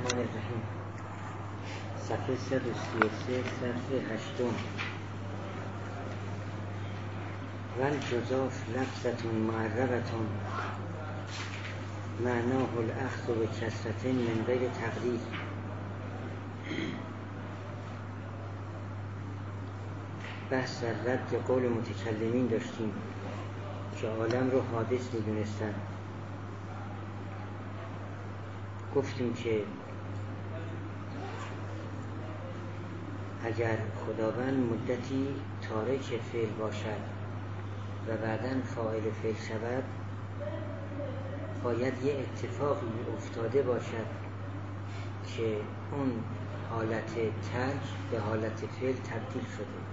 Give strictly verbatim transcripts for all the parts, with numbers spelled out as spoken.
الرحمن الرحیم. صفحه صد و سی و سه، صفحه هشتم. والجزاف لفظة معربة معناه الاخذ بکثرة من غیر تقدیر. بحث در رد قول متکلمین داشتیم که عالم رو حادث می‌دونستن. گفتیم که اگر خداوند مدتی تارک فعل باشد و بعداً فاعل فعل شود، باید یه اتفاقی افتاده باشد که اون حالت ترک به حالت فعل تبدیل شده.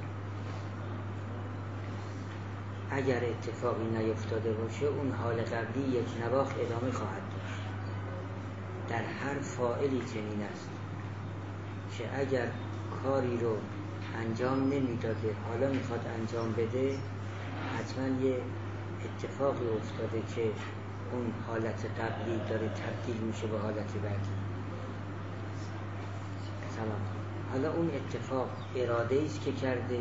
اگر اتفاقی نیفتاده باشه، اون حال قبلی یک نواخت ادامه خواهد داشت. در هر فاعلی چنین است که اگر کاری رو انجام نمیداده، حالا میخواد انجام بده، حتما یه اتفاقی افتاده که اون حالت قبلی داره تبدیل میشه به حالت بعدی. تمام. حالا اون اتفاق اراده است که کرده،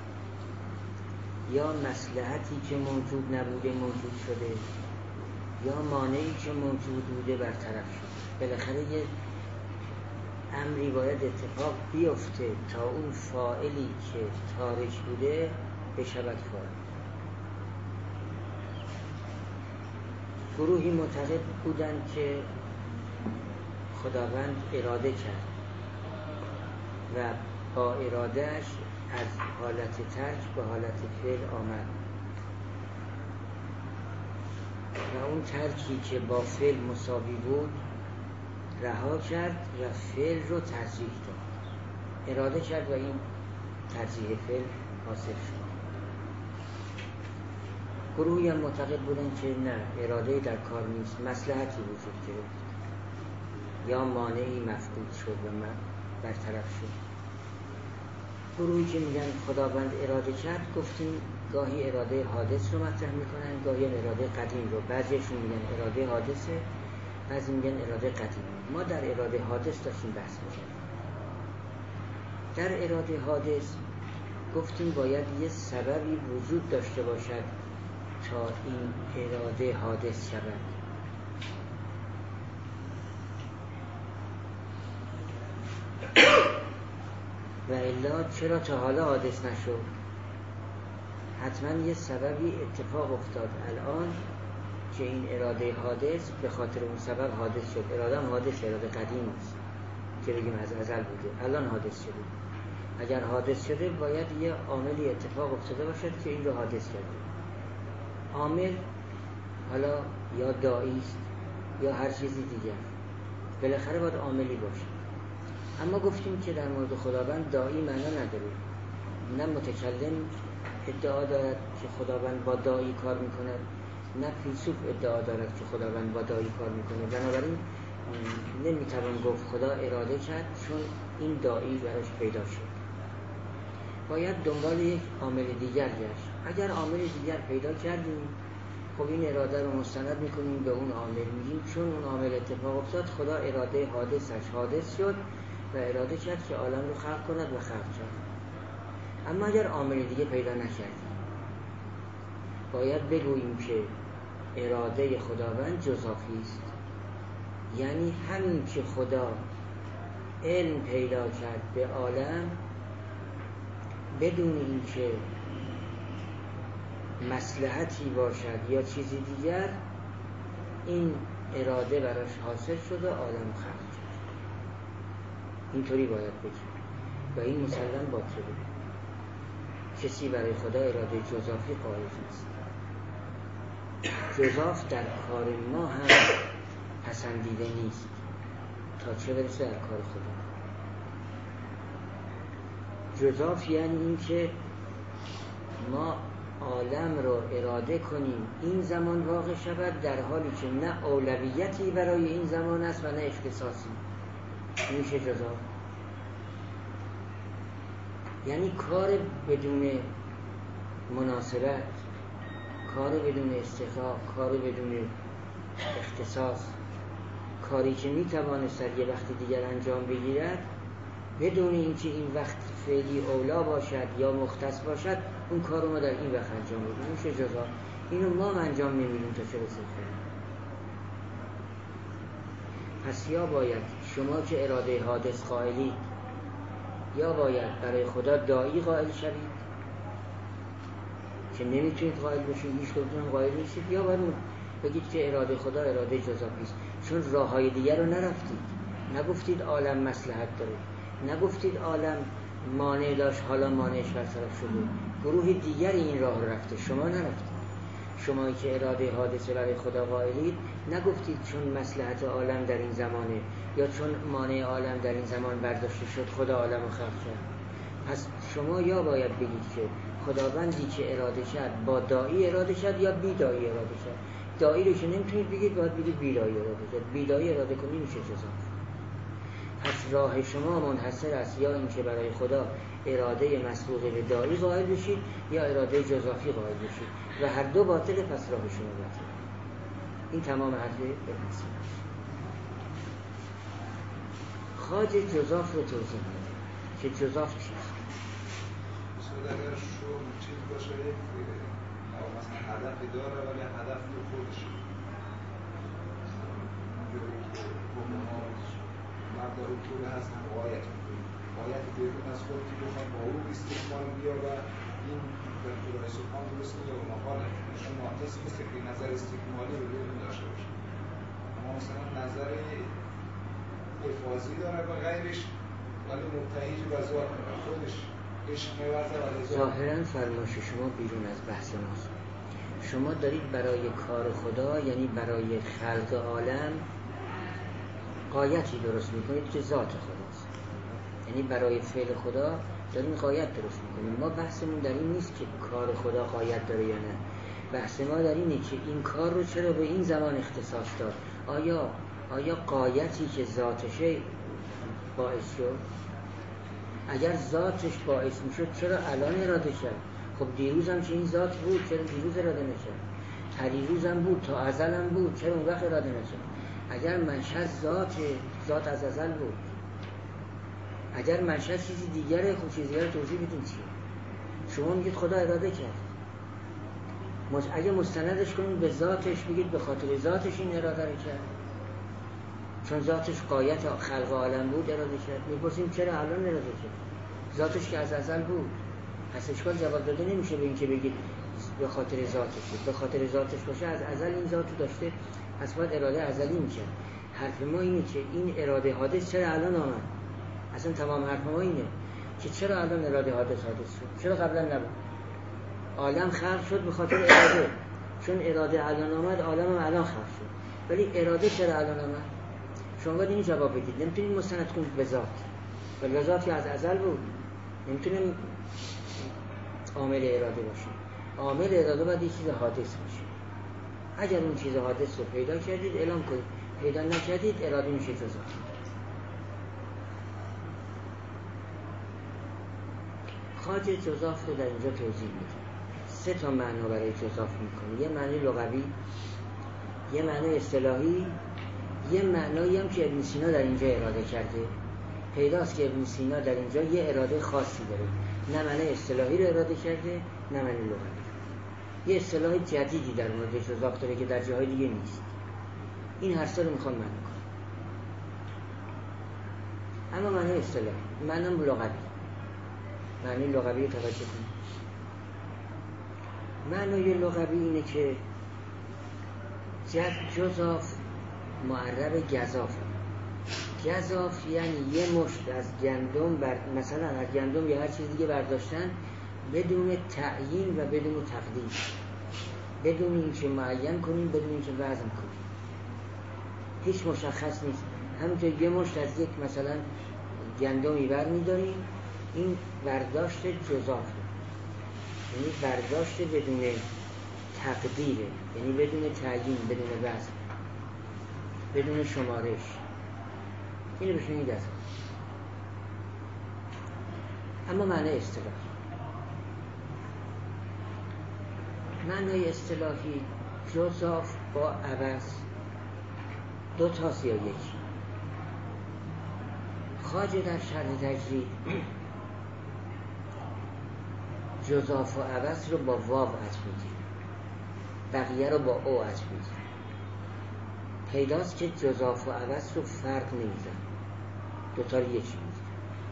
یا مصلحتی که موجود نبوده موجود شده، یا مانعی که موجود بوده برطرف شده. بالاخره یه امری باید اتفاق بیفته تا اون فاعلی که تارک بوده بشود فاعل. گروهی معتقد بودند که خداوند اراده کرد و با ارادهش از حالت ترک به حالت فعل آمد و اون ترکی که با فعل مساوی بود رها کرد و فعل رو ترجیح داد. اراده کرد و این ترجیح فعل حاصل شد. گروهی هم معتقد بودن که نه، اراده در کار نیست، مصلحتی وجود گرفت یا مانعی مفقود شد و برطرف شد. گروهی که میگن خداوند اراده کرد، گفتیم گاهی اراده حادث رو مطرح میکنن، گاهی اراده قدیم رو. بعضیشون میگن اراده حادثه، بعضی میگن اراده قدیم. ما در اراده حادث داشتیم بحث میکردیم. در اراده حادث گفتیم باید یه سببی وجود داشته باشد تا این اراده حادث شود. و الا چرا تا حالا حادث نشد؟ حتما یه سببی اتفاق افتاد الان که این اراده حادث به خاطر اون سبب حادث شد. اراده هم حادث، اراده قدیم است که بگیم از ازل بوده، الان حادث شده. اگر حادث شده باید یه عاملی اتفاق افتاده باشد که این رو حادث کرده. عامل حالا یا داعی است یا هر چیزی دیگر، بالاخره باید عاملی باشه. اما گفتیم که در مورد خداوند داعی معنا نداره. نه متکلم ادعا دارد که خداوند با داعی کار میکند، نه فیلسوف ادعا دارد که خداوند با داعی کار میکنه. بنابراین نمیتوان گفت خدا اراده کرد چون این داعی براش پیدا شد. باید دنبال یک عامل دیگر گشت. اگر عامل دیگر پیدا کردیم، خب این اراده رو مستند میکنیم به اون عامل، میگیم چون اون عامل اتفاق افتاد خدا اراده حادثش حادث شد و اراده کرد که عالم رو خلق کند و خلق کرد. اما اگر عامل دیگه پیدا نکردیم، باید بگوییم که اراده خداوند جزافی است. یعنی همین که خدا علم پیدا کرد به عالم بدون این که مصلحتی باشد یا چیزی دیگر، این اراده براش حاصل شد و عالم خلق کرد. اینطوری باید بگیم و این مسلم باطله. کسی برای خدا اراده جزافی قائل نیست. جزاف در کار ما هم پسندیده نیست، تا چه برسه در کار خدا. جزاف یعنی این که ما عالم رو اراده کنیم این زمان واقع شود، در حالی که نه اولویتی برای این زمان است و نه اختصاصی. میشه جزاف. یعنی کار بدون مناسبت، کار بدون استحقاق، کار بدون اختصاص، کاری که میتوانست یه وقت دیگر انجام بگیرد بدون اینکه این وقت فعلی اولا باشد یا مختص باشد، اون کار رو ما در این وقت انجام بدیم. میشه جزا اینو ما انجام نمیدیم تا چه رسید. پس یا باید شما که اراده حادث قائلید، یا باید برای خدا داعی قائل شوید که نمیتونید قائل بشید، هیچ کدوم قائل نیستید، یا باید بگید که اراده خدا اراده جزافی است. چون راههای دیگر رو نرفتید، نگفتید عالم مصلحت داره، نگفتید عالم مانع داشت حالا مانعش برطرف شده، گروه دیگری این راه رو رفته، شما نرفتید. شما که اراده حادثه برای خدا قائلید نگفتید چون مصلحت عالم در این زمانه یا چون مانع عالم در این زمان برداشته شد خدا عالم رو خلق کرد. پس شما یا باید بگید که خداوندی که اراده کرد با داعی اراده کرد یا بی داعی اراده کرد. داعی رو که نمیتونید بگید، باید بگید بی داعی اراده کرد. بی داعی اراده کنی میشه جزا. پس راه شما منحصر است یا اینکه برای خدا اراده مسبوقه به داعی قائل بشید یا اراده جزافی قائل بشید و هر دو باطله. پس راه شما باطله. این تمام حرف ابن سینا. خواجه جزاف رو توضیح میده که جزاف چیست. مثلا اگر شغل چیز باشه یا مثلا هدفی داره ولی هدف رو خودشه، مبدأ طوله هست هم غایت میکنی غایت بیرون از خود که بخواد با اون استقبال بیا و این در خدای سبحان درست میگه و مقاله چون ناقص نیست که نظر استقبالی رو بیرون داشته باشه، اما مثلا نظر افاظی داره و غیرش ولی مبتهیج و ذات خودش عشق میورزه ولی ذات. ظاهرا فرمایش شما بیرون از بحث ماست. شما دارید برای کار خدا یعنی برای خلق عالم غایتی درست میکنید که ذات خداست، یعنی برای فعل خدا داریم غایت درست میکنیم. ما بحثمون در این نیست که کار خدا غایت داره یا نه، بحث ما در اینه که این کار رو چرا به این زمان اختصاص داد. آیا آیا غایتی که ذاتشه باعث شد؟ اگر ذاتش باعث میشد چرا الان اراده کرد؟ خب دیروز هم که این ذات بود چرا دیروز اراده نکرد؟ پریروز هم بود، تا ازل هم بود، چرا اون وقت اراده نکرد؟ اگر منشأ ذات ذات از ازل بود، اگر منشأ چیزی دیگره خب چیزی دیگر توضیح بدین چیه؟ شما میگید خدا اراده کرد، اگه مستندش کنید به ذاتش بگید به خاطر ذاتش این اراده رو کرد، چون ذاتش غایت خلق عالم بود اراده کرد. میپرسیم چرا الان اراده کرد؟ ذاتش که از ازل بود. پس اشکال جواب داده نمیشه به این که بگید به خاطر ذاتش. به خاطر ذاتش باشه از ازل این ذاتو داشته، پس باید اراده ازلی میکرد. حرف ما اینه که این اراده حادث چرا الان آمد. اصلا تمام حرف ما اینه که چرا الان اراده حادث حادث شد، چرا قبلا نبود. عالم خلق شد به خاطر اراده، چون اراده الان آمد عالم هم الان خلق شد. ولی اراده چرا الان آمد؟ شما باید این جواب بدید. نمیتونید مستند کنید به ذات، ولی ذات که از ازل بود نمیتونیم عامل اراده باشه. عامل اراده باید یه چیز حادث باشه. اگر اون چیز حادث رو پیدا کردید اعلام کنید، پیدا نکردید اراده میشه جزا. خواجه جزاف رو در اینجا توضیح میده. سه تا معنا برای جزاف میکنه. یه معنی لغوی، یه معنی اصطلاحی، یه معنایی هم که ابن سینا در اینجا اراده کرده. پیداست که ابن سینا در اینجا یه اراده خاصی داره، نه معنی اصطلاحی رو اراده کرده نه معنی لغوی. یه اصطلاح جدیدی در مورد جزاف داره که در جاهای دیگه نیست. این هر سال میخوام معنی کنم. اما معنی اصطلاحی، معنی لغوی، معنی لغوی رو توجه کنید. معنی لغوی اینه که جزاف معرب گزاف. گزاف یعنی یه مشت از گندم بر... مثلا از گندم یا هر چیز دیگه برداشتن بدون تعیین و بدون تقدیر، بدون اینکه معین کنیم، بدون اینکه وزن کنیم، هیچ مشخص نیست. همونطور یه مشت از یک مثلا گندمی بر می‌داریم، این برداشت جزافه، یعنی برداشت بدون تقدیره، یعنی بدون تعیین، بدون وزن، بدون شمارش. اینو بهش میگن گزاف. اما معنی اصطلاحی، معنی اصطلاحی جزاف با عوض دو تاست یا یکی؟ خواجه در شرح تجرید جزاف و عوض رو با واو عطف میگیره، بقیه رو با او عطف میگیره. پیداست که جزاف و عوض رو فرق نمیزن، دوتا رو یکی میگیره.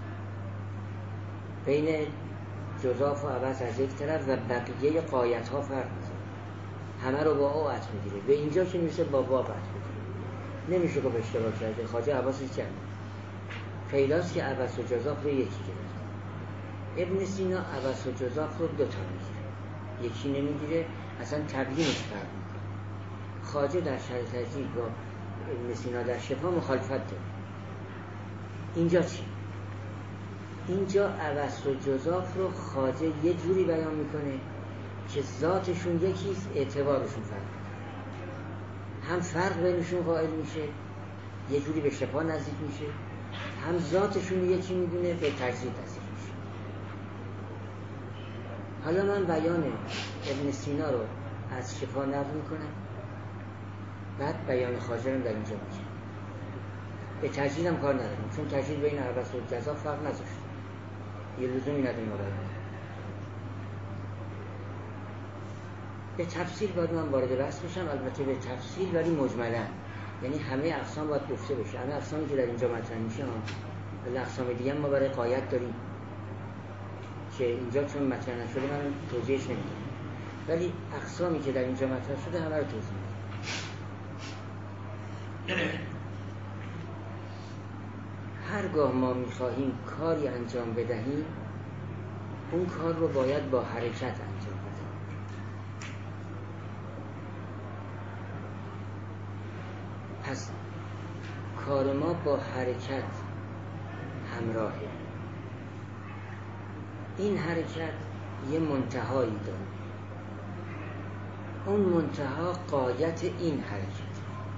بین جزاف و عوض از یک طرف و بقیه قایت ها فرق میزن، همه رو با او عطف میگیره. به اینجا که میشه با واو عطف میگیره، نمیشه که اشتباه کرده، خواجه عوضش کرد. پیداست که عوض و جزاف رو یکی گرفت. ابن سینا عوض و جزاف رو دوتا میگیره، یکی نمیگیره، اصلا تبیینش فرق میکنه. خواجه در شرح تجرید با ابن سینا در شفا مخالفت داره. اینجا چی؟ اینجا عوض و جزاف رو خواجه یه جوری بیان میکنه که ذاتشون یکیست، اعتبارشون فرق میکنه. هم فرق بینشون قائل میشه، یه جوری به شفا نزدیک میشه، هم ذاتشون یکی میدونه، به تجرید نزدیک میشه. حالا من بیان ابن سینا رو از شفا نقل میکنم، بعد بیان خواجه رو در اینجا میگم. به تجرید هم کار ندارم، چون تجرید بین عوض و جزاف فرق نذاشت، یه لزومی نداره مراجعه. به تفصیل باید من وارد بحث بشم، البته به تفصیل ولی مجملا، یعنی همه اقسام باید گفته بشه، همه اقسامی که در اینجا مطرح میشه. ولی اقسام دیگه ما برای قایت داریم که اینجا چون مطرح نشده من توضیحش نمیدم، ولی اقسامی که در اینجا مطرح شده همه رو توضیح میدم. هرگاه ما میخواهیم کاری انجام بدهیم، اون کار رو باید با حرکت انجام بدهیم. پس کار ما با حرکت همراهه. این حرکت یه منتهایی داره، اون منتها غایت این حرکت،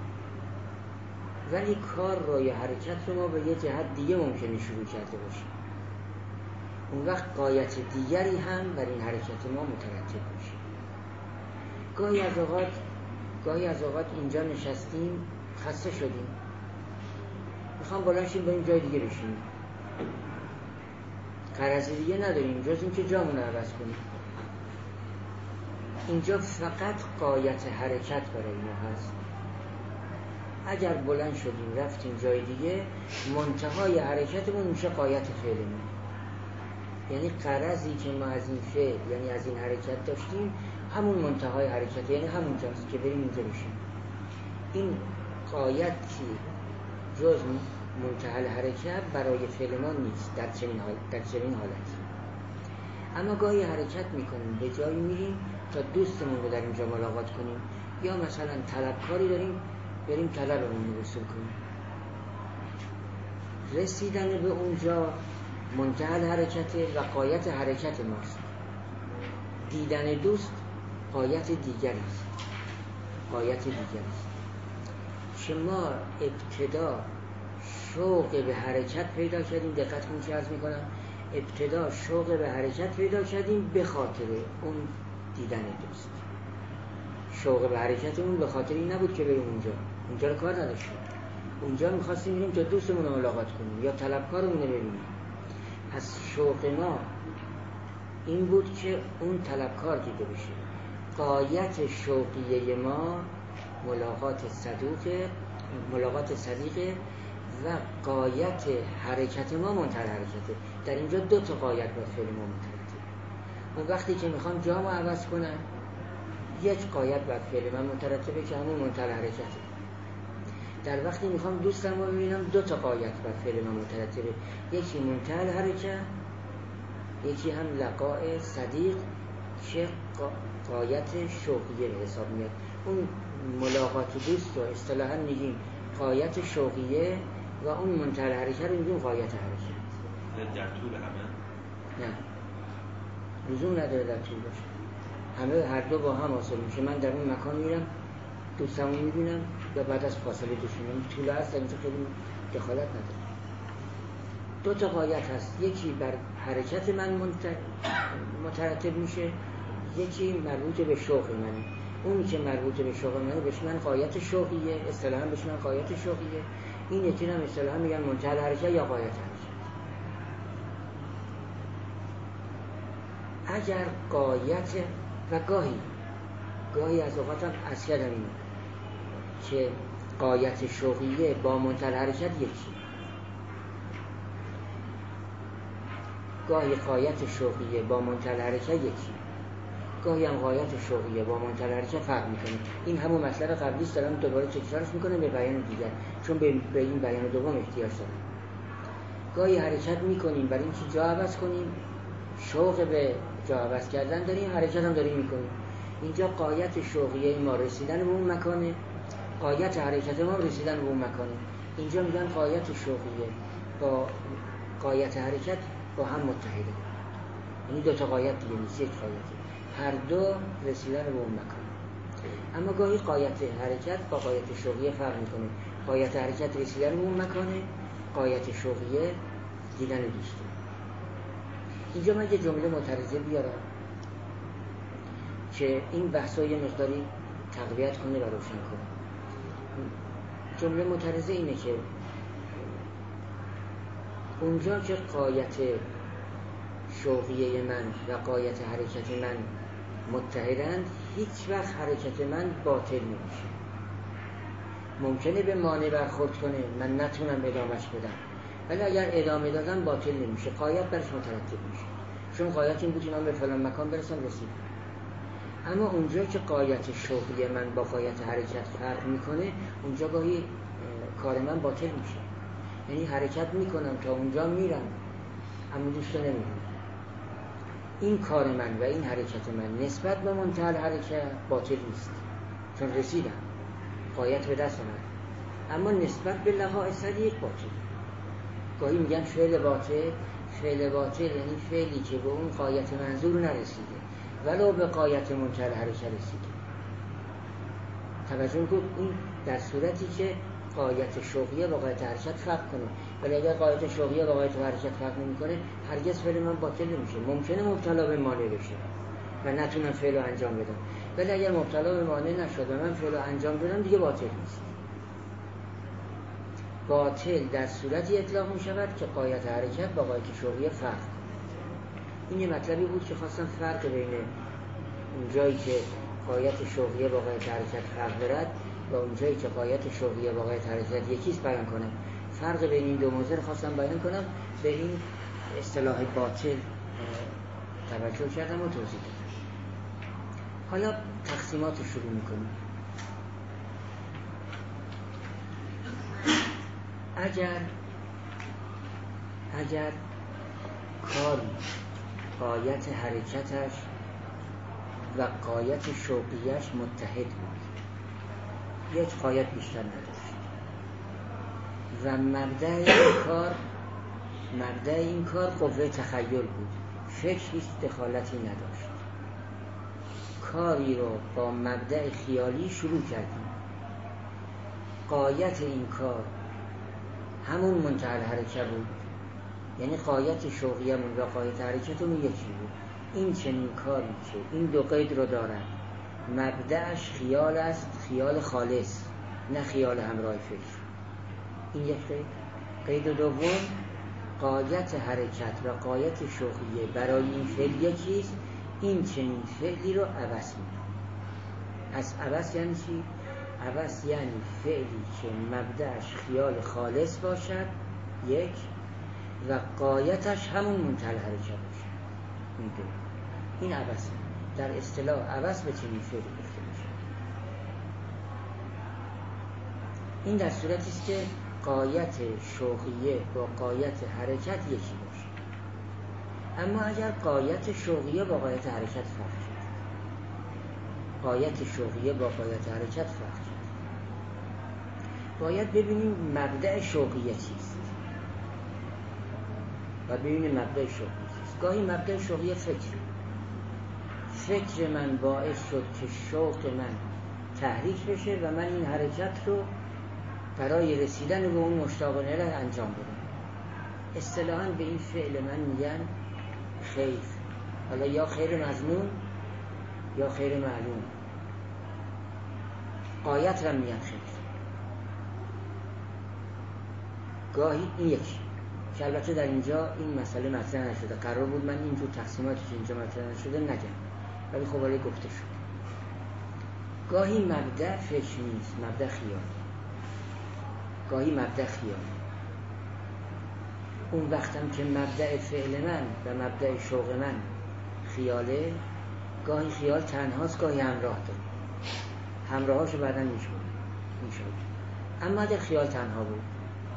ولی کار رو یا حرکت رو ما به یه جهت دیگه ممکنه شروع کرده باشیم، اون وقت غایت دیگری هم بر این حرکت ما مترتب میشه. گاهی از اوقات گاهی از اوقات اینجا نشستیم، خسته شدیم، میخوام بلند شیم بریم جای دیگه بشینیم، غرض دیگه نداریم جز این که جامون رو عوض کنیم. اینجا فقط غایت حرکت برای ما هست. اگر بلند شدیم رفتیم جای دیگه، منتهای حرکتمون میشه غایت فعلمون. یعنی غرضی که ما از این فعل، یعنی از این حرکت داشتیم، همون منتهای حرکت، یعنی همون جاست که بریم اینجا بشیم. این غایتی جز منتهی حرکت برای فعل ما نیست در چنین حال در چنین حالتی. اما گاهی حرکت میکنیم، به جایی میریم تا دوستمون رو در اینجا ملاقات کنیم، یا مثلا طلبکاری داریم بریم طلبمون رو وصول کنیم. رسیدن به اونجا منتهی حرکت و غایت حرکت ماست. دیدن دوست غایت دیگری است. غایت دیگری است. که ما ابتدا شوق به حرکت پیدا کردیم، دقت کنید چه عرض میکنم، ابتدا شوق به حرکت پیدا کردیم به خاطر اون دیدن دوست. شوق به حرکت اون به خاطر این نبود که بریم اونجا، اونجا رو کار نداشتیم، اونجا میخواستیم بریم تا دوستمون رو ملاقات کنیم یا طلبکارمون رو ببینیم. پس شوق ما این بود که اون طلبکار دیده بشه. غایت شوقیه ما ملاقات صدوق ملاقات صدیقه و غایت حرکت ما منتهی حرکته. در اینجا دو تا غایت باید فعل ما مترتب. اون وقتی که میخوام جامو عوض کنم، یک غایت باید فعل من مترتبه که همون منتهی حرکته. در وقتی میخوام دوستم رو ببینم، دو تا غایت باید فعل من مترتبه، یکی منتهی حرکت، یکی هم لقاء صدیق که غایت شوقیه به حساب میاد. اون ملاقات دوست رو اصطلاحاً میگیم غایت شوقیه و اون منتهی حرکت رو میگیم غایت حرکت. در طول همه؟ نه، لزوم نداره در طول باشه، همه هر دو با هم حاصل میشه. من در اون مکان میرم دوستمو میبینم یا بعد از فاصله دوشونم، طول هست اینجا خیلی دخالت نداره. دو تا غایت هست، یکی بر حرکت من مترتب میشه، یکی مربوط به شوق منه. اونی که مربوط به شوق منه بهش من غایت شوقیه، اصطلاحاً بهش من غایت شوقیه. این یکی هم اصطلاحاً میگن منتهی الحرکت یا غایت حرکت. اگر غایت و گاهی گاهی از اوقات هم از کردم اینه که غایت شوقیه با منتهی الحرکت یکی، گاهی غایت شوقیه با منتهی الحرکت یکی، گاهی هم غایت شوقیه با منتهی الحرکت فرق میکنه. این همون مطلب قبلی است، دارم دوباره تکرارش میکنم به بیان دیگر، چون به, به این بیان دوم احتیاج دارم. گاهی حرکت میکنیم برای اینکه جا عوض کنیم، شوق به جا عوض کردن داریم، حرکت هم داریم میکنیم. اینجا غایت شوقیه ما رسیدن به اون مکانه، غایت حرکت ما رسیدن به اون مکانه. اینجا میگن غایت شوقیه با غایت حرکت با هم متحده، یعنی دو تا غایت دیگه نیست، یک غایته، هر دو رسیدن به اون مکان. اما گاهی غایت حرکت با غایت شوقیه فرق میکنه. غایت حرکت رسیدن به اون مکانه، غایت شوقیه دیدن دوستان. اینجا من یه جمله معترضه بیارم که این بحثا یه مقداری تقویت کنه و روشن کنه. جمله معترضه اینه که اونجا که غایت شوقیه من و غایت حرکت من متحدند، هیچ وقت حرکت من باطل نمیشه. ممکنه به مانع برخورد کنه، من نتونم ادامهش بدم، ولی اگر ادامه دادم باطل نمیشه، غایت برش مترتب میشه. چون غایت این بود من به فلان مکان برسم، رسیدم. اما اونجا که غایت شوقیه من با غایت حرکت فرق میکنه، اونجا گاهی کار من باطل میشه. یعنی حرکت میکنم تا اونجا میرم، اما دوست نمیرم. این کار من و این حرکت من نسبت به منتهی الحرکت باطل نیست، چون رسیدم، غایت به دست من. اما نسبت به لحاظ یک باطل. گاهی میگن فعل باطل، فعل باطل یعنی فعلی که به اون غایت منظور نرسیده ولو به غایت منتهی الحرکت رسیده. توجه کنید، این در صورتی که غایت شوقیه با غایت حرکت فرق کنه. ولی اگر غایت شوقیه با غایت حرکت فرق نمی‌کنه، هرگز فعل من باطل نمیشه. ممکنه مبتلا به مانع بشه و نتونم فعل رو انجام بدم، ولی اگر مبتلا به مانع نشد و من فعل رو انجام بدم، دیگه باطل نیست. باطل در صورتی اطلاق می‌شود که غایت حرکت با غایت شوقیه فرق کنه. این یه مطلبی بود که خواستم فرق بین اون جایی که غایت شوقیه با غایت حرکت فرق دارد و اون جایی که غایت شوقیه با غایت حرکت یکیست بیان کنم. فرق بین این دو موضوع خواستم بیان کنم. به این اصطلاح باطل توجه کردم و توضیح دادم. حالا تقسیمات رو شروع میکنیم. اگر اگر کاری غایت حرکتش و غایت شوقیش متحد بود، یک غایت بیشتر نداشت و مبدأ این کار مبدأ این کار قوه تخیل بود، فکر هیچ دخالتی نداشت. کاری رو با مبدأ خیالی شروع کردیم، غایت این کار همون منتهی الحرکت بود، یعنی غایت شوقیمون و غایت حرکتمون یکی بود. این چنین کاری که این دو قید رو دارن، مبدأش خیال است، خیال خالص، نه خیال همراه فکر. این یک قید. قید دوم، غایت حرکت و غایت شوقیه برای این فعل یکیست، این چنین فعلی رو عوض می‌کنه. از عوض یعنی چی؟ عوض یعنی فعلی که مبدأش خیال خالص باشد، یک، و غایتش همون منتهی الحرکت باشد، این دو. این عوض در اصطلاح عوض به چنین فعلی گفته میشه. این در صورتی است که غایت شوقیه با غایت حرکت یکی باشه. اما اگر غایت شوقیه با غایت حرکت فرق کرد، غایت شوقیه با غایت حرکت فرق کرد، باید ببینیم مبدأ شوقیه چیست و ببینیم مبدأ شوقیه چیست. گاهی مبدأ شوقیه فکر فکر من باعث شد که شوق من تحریک بشه و من این حرکت رو برای رسیدن به اون مشتاق الیه انجام بدم. اصطلاحاً به این فعل من میگن خیر. حالا یا خیر مظنون یا خیر معلوم. غایت را میگن خیر. گاهی این یکی که البته در اینجا این مسئله مطرح نشده، قرار بود من اینجور تقسیماتی که اینجا مطرح نشده نگم، ولی خب ولی گفته شد. گاهی مبدأ فکر نیست، مبدأ خیال. گاهی مبدأ خیال. اون وقتم که مبدأ فعل من و مبدأ شوق من خیاله، گاهی خیال تنهاست، گاهی همراه داره. همراهاشو بعداً میشود میشود اما اگر خیال تنها بود،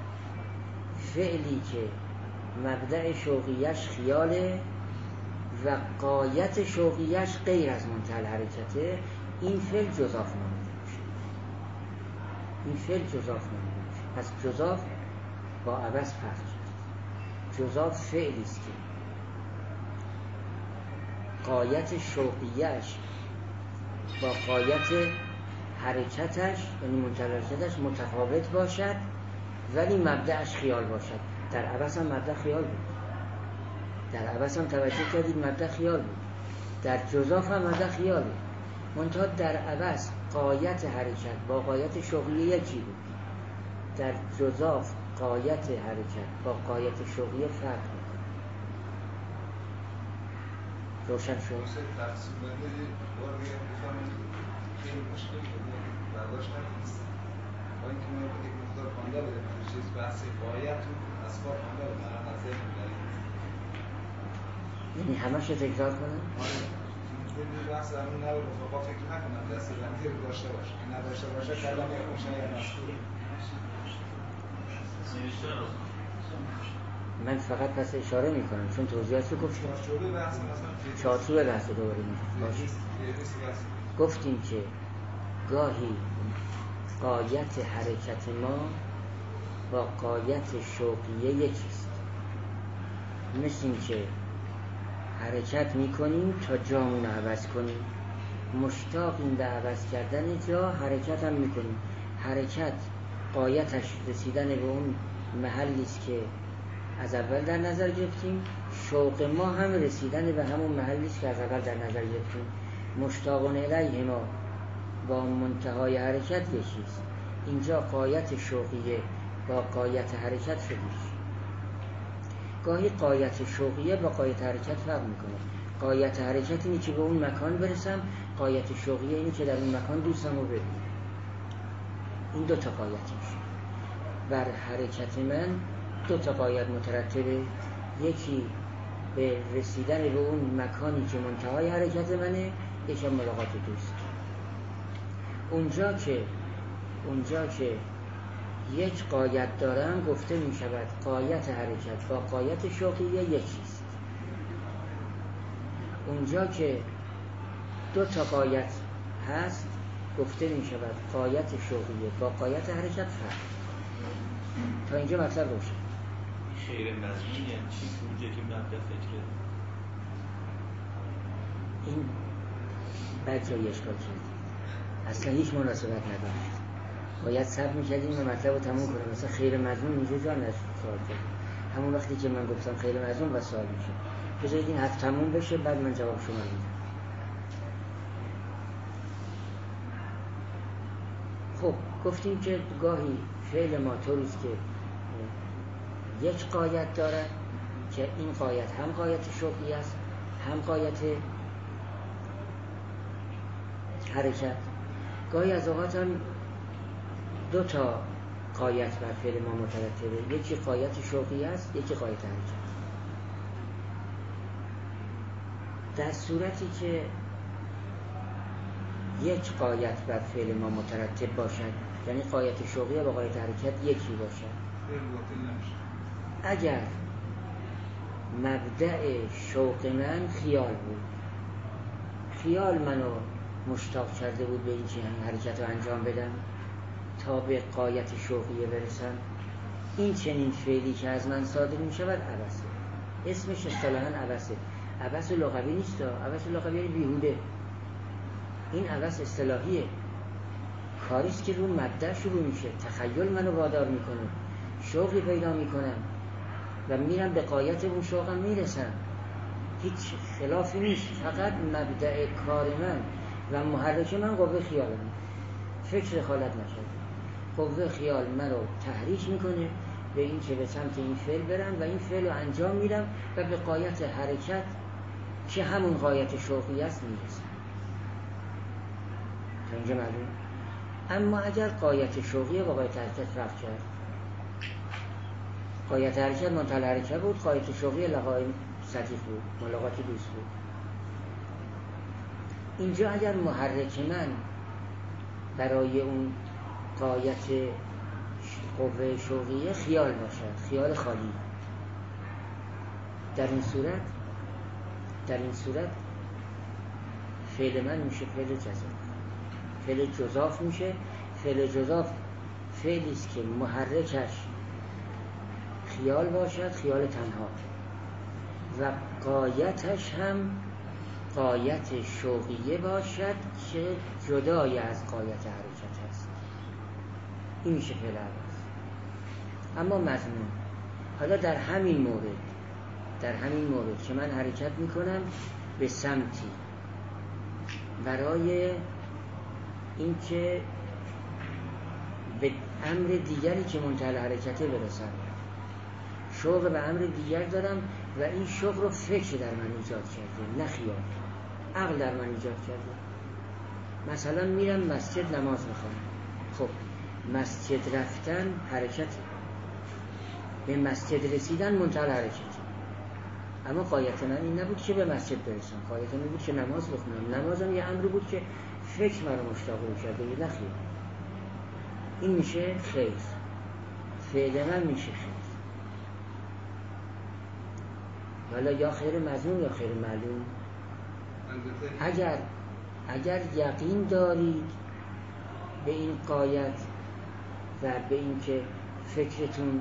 فعلی که مبدأ شوقیش خیاله و غایت شوقیش غیر از منتهی الحرکته، این فعل جزاف نامیده میشه. این فعل جزاف نامیده میشه. پس جزاف با عوض فرق کرد. جزاف فعلی است که غایت شوقیش با غایت حرکتش یعنی منتهی الحرکتش متفاوت باشد ولی مبدأش خیال باشد. در عوض هم مبدأ خیال بود. در عوض هم توجه کردید مبدأ خیال بود. در جزاف هم مبدأ خیال بود. منتها در عوض غایت حرکت با غایت شوقیه یکی بود. در جزاف غایت حرکت با غایت شوقیه فرق میکنه. روشن شد؟ تقسیم بندی بار بگم بفهمید خیلی مشکل بود برداشت نیست. با اینکه ما یک مقدار خانده بودیم چیز بحث غایت و اسباب خانده بود من هم از ذهن می‌بریم. یعنی همش رو تکرار کنم؟ آره. این بحث همون نبود اتفاقا فکر نکنم دست بندی رو داشته باشه. این نداشته باشه کلام یک مشاهیر مسئول. من فقط پس اشاره میکنم چون توضیحات رو گفتیم. چارچوب بحث مثلا چارچوب بحث دوباره میگم. گفتیم که گاهی غایت حرکت ما با غایت شوقیه یکیست. مثل این که حرکت میکنیم تا جامون عوض کنیم، مشتاقیم به عوض کردن جا، حرکت هم میکنیم. حرکت غایتش رسیدن به اون محلیست که از اول در نظر گرفتیم، شوق ما هم رسیدن به همون محلیست که از اول در نظر گرفتیم. مشتاقون الیه ما با منتهای حرکت یکیست. اینجا غایت شوقیه با غایت حرکت شدیش. گاهی غایت شوقیه با غایت حرکت فرق میکنه. غایت حرکت اینی که به اون مکان برسم، غایت شوقیه اینی که در اون مکان دوستم رو ببینم. این دو تا غایت میشه. بر حرکت من دو تا غایت مترتبه، یکی به رسیدن به اون مکانی که منتهای حرکت منه، یکی ملاقات دوست. اونجا که اونجا که یک غایت دارم گفته می شود غایت حرکت با غایت شوقیه یکیست. اونجا که دو تا غایت هست گفته می شود غایت شوقیه با غایت حرکت فرق. تا اینجا مطلب روشن. خیر مضمون یعنی چی؟ اونجا که مبدأ فکره این بعد جایی اشکال کرد، اصلا هیچ مناسبت نداشت. باید صبر میکردیم و مطلب رو تموم کنم. مثلا خیر مضمون اینجا جا نشد سوال کرد. همون وقتی که من گفتم خیر مضمون و سوال میشه، بذارید این حرف تموم بشه بعد من جواب شما میدم. خب گفتیم که گاهی فعل ما طوریست که یک غایت دارد که این غایت هم غایت شوقی است هم غایت حرکت. گاهی از اوقات هم دو تا غایت بر فعل ما مترتبه، یکی غایت شوقی است یکی غایت حرکت. در صورتی که یک غایت بر فعل ما مترتب باشد، یعنی غایت شوقی با غایت حرکت یکی باشد، اگر مبدأ شوق من خیال بود، خیال منو مشتاق کرده بود به اینکه حرکت رو انجام بدم تا به غایت شوقیه برسم، این چنین فعلی که از من صادر می شود عبثه. اسمش اصطلاحاً عبثه. عبث لغوی نیست، عبث لغوی یعنی بیهوده. این عبث اصطلاحیه، کاریست که رو مبدأ شروع میشه، تخیل منو وادار میکنه، شوقی پیدا میکنم و میرم به غایت اون شوقم میرسم. هیچ خلافی نیست، فقط مبدأ کار من و محرک من قوه خیال من. فکر دخالت نکرده. قوه خیال من رو تحریک میکنه به این که به سمت این فعل برم و این فعل رو انجام میدم و به غایت حرکت که همون غایت شوقی است میرسم. تا اینجا معلوم؟ اما اگر غایت شوقی با غایت حرکت فرق کرد، غایت حرکت منتهی حرکت بود، غایت شوقی لقای صدیق بود، ملاقات دوست بود. اینجا اگر محرک من برای اون غایت قوه شوقیه خیال باشد، خیال خالی، در این صورت در این صورت فعل من میشه فعل جزاف. فعل جزاف میشه. فعل جزاف فعلی است که محرکش خیال باشد، خیال تنها، و غایتش هم غایت شوقیه باشد که جدای از غایت حرکت است. این میشه فعل عوض. اما مضمون حالا در همین مورد در همین مورد که من حرکت میکنم به سمتی برای اینکه به امر دیگری که منتهی حرکته برسم، شوق به امر دیگر دارم و این شوق رو فکر در من ایجاد کرده، نه خیال. عقل در من ایجاد کرده. مثلا میرم مسجد نماز میخونم. خب مسجد رفتن حرکت، به مسجد رسیدن منتهی حرکت، اما غایت من این نبود که به مسجد برسم. غایت من بود که نماز بخونم. نمازم یه امر بود که فکر مرا مشتاق کرده، نه خیال. این میشه خیر. فعل من میشه خیر. حالا یا خیر مضمون یا خیر معلوم. اگر اگر یقین دارید به این غایت و به این که فکرتون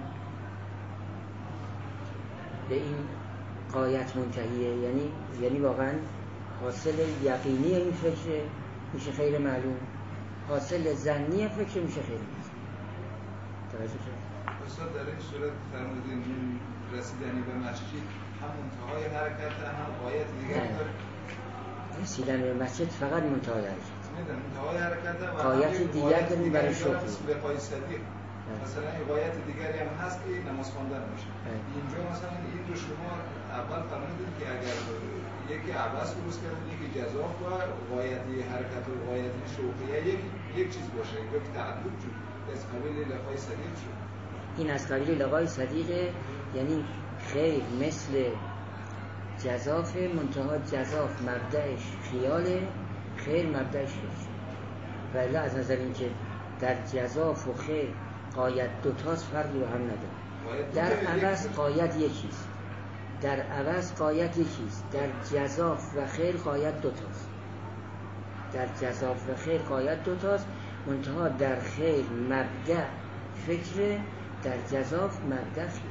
به این غایت منتهیه، یعنی یعنی واقعا حاصل یقینی این فکر میشه خیر معلوم، حاصل ظنی فکر میشه خیر معلوم. توجه کنید استاد در این صورت فرمودین این رسیدنی به مسجد هم منتهای حرکت هم غایت دیگر داره. رسیدن به مسجد فقط منتهای حرکت. میدونم منتهای حرکت و غایت دیگر داریم برای شوق. لقای صدیق مثلا این غایت دیگری هم هست که نماز خواندن باشه. اینجا مثلا این رو شما اول فرمودید که اگر یکی عباس درست کرد، یکی جزاف و غایت حرکت و غایت شوقیه یک یک چیز باشه، یک تعدد شد از قبیل لقای صدیق شد. این از قبیل لقای صدیقه، یعنی خیر مثل جزاف، منتها جزاف مبدأش خیاله، خیر مبدأش فکر. ولی از نظر اینکه در جزاف و خیر غایت دوتاست فرقی با هم نداره. در عوض غایت یکیست، در عوض غایت یکیست، در جزاف و خیر غایت دوتاست. در جزاف و خیر غایت دوتاست، منتها در خیر مبدأ فکر، در جزاف مبدأ خیر.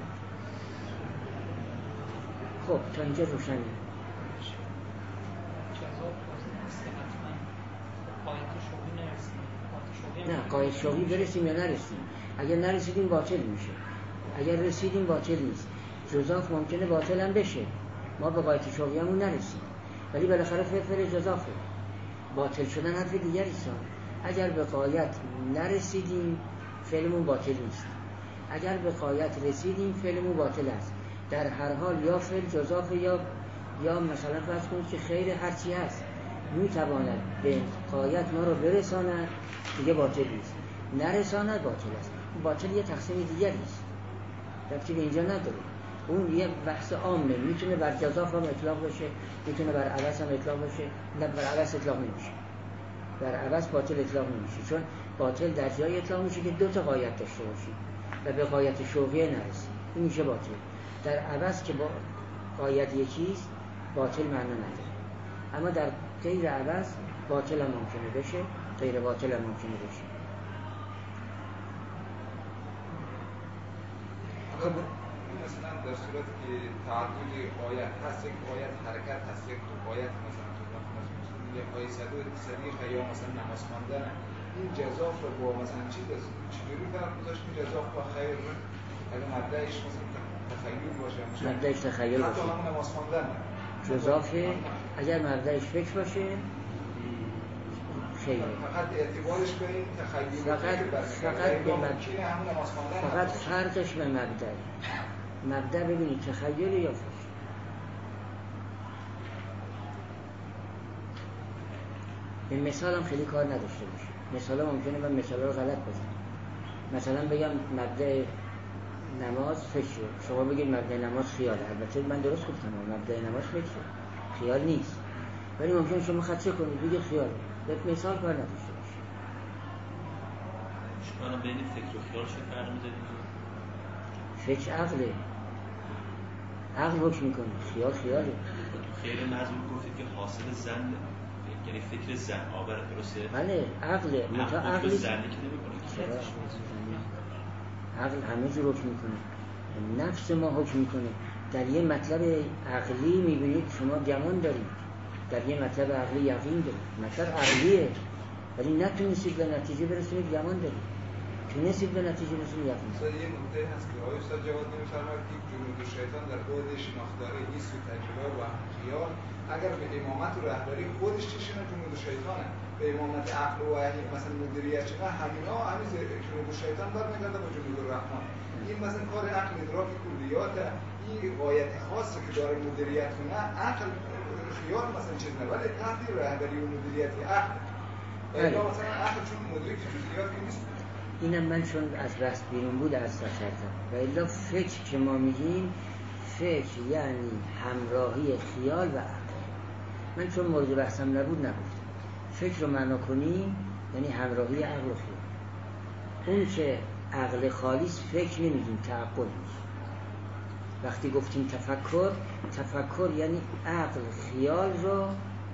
خب تا اینجا روشنه. نه غایت شوقی برسیم یا نرسیم. اگر نرسیدیم باطل میشه، اگر رسیدیم باطل نیست. جزاف ممکنه باطل هم بشه، ما به غایت شوقی همون نرسیم، ولی بالاخره فعل جزافه. باطل شدن حرف دیگری است. اگر به غایت نرسیدیم فعلمون باطل نیست، اگر به غایت رسیدیم فعلمون باطل است. در هر حال یا فعل جزاف یا یا مثلا فرض کنید که خیر هرچی هست میتواند به غایت ما رو برساند، دیگه باطل نیست. نرساند باطل است. باطل یه تقسیم دیگری است، ربطی به اینجا نداره. اون یه بحث عامه، میتونه بر جزاف هم اطلاق بشه، میتونه بر عوض هم اطلاق بشه. نه بر عوض اطلاق نمیشه، بر عوض باطل اطلاق نمیشه، چون باطل در جای اطلاق میشه که دو تا غایت داشته باشی و به غایت شوقیه نرسی، این میشه باطل. در عوض که با غایت یکیست باطل معنا نداره. اما در غیر عوض باطل هم ممکنه بشه، غیر باطل هم ممکنه بشه. خب مثلا در صورت که تعدد غایت هست، یک غایت حرکت هست، یک غایت مثلا تو یک غایت صدیق یا مثلا نماز خواندن، این جزاف رو با مثلا چیز است چجوری فرق گذاشت که جزاف با خیر اگه مبدأش مثلا تخیل باشه، مبدأش تخیل باشه، حتی هم نماز خواندن جزاف اگر مبدأش فکر باشه خیلی فقط اعتبارش به این تخیلی فقط فقط به مبدأ فقط فرقش به مبدأ مبدأ ببینید تخیل یا فکر. به مثال هم خیلی کار نداشته باشه. مثال ها ممکنه من مثال ها رو غلط بزنم. مثلا بگم مبدأ نماز فکر، شما بگید مبدأ نماز خیاله. البته من درست گفتم مبدأ نماز فکر، خیال نیست. ولی ممکنه شما خدشه کنید بگید خیاله. به مثال کار نداشته باشه. شما بین فکر و خیال چه فرق می‌ذارید؟ فکر عقله، عقل حکم میکنه، خیال خیاله. خیر مضمون گفتید که حاصل زن، یعنی فکر زن آور، درسته؟ بله عقله، متا عقل زنی که نمی‌کنه. چرا؟ عقل همه جور حکم میکنه، نفس ما حکم میکنه. در یه مطلب عقلی میبینید شما گمان دارید، در یه مطلب عقلی یقین دارید. مطلب عقلیه ولی نتونستید به نتیجه برسونید، گمان دارید. تونستید به نتیجه برسونید، یقین دارید. یه نکته هست که آقای استاد جواد می‌فرمایند که جنود شیطان در بعد شناختاری حس و تجربه و خیال اگر به امامت و رهبری خودش چشونه جنود شیطانه، به امامت عقل و وحی مثلا مدیریت چقدر همینا همین جنود شیطان برمیگرده با جنود الرحمن. این مثلا کار عقل ادراک کلیات، این غایت خاصی که داره مدیریت کنه عقل خیال مثلا چیز نه، ولی تحت رهبری و مدیریت عقل. اینا مثلا عقل چون مدرک جزئیات نیست. اینم من چون از بحث بیرون بود از کردم. و الا فکر که ما میگیم فکر یعنی همراهی خیال و عقل. من چون مورد بحثم نبود نگفتم. فکر رو معنا کنیم یعنی همراهی عقل و خیال. اون که عقل خالص فکر نمیگیم، تعقل میگیم. وقتی گفتیم تفکر، تفکر یعنی عقل خیال رو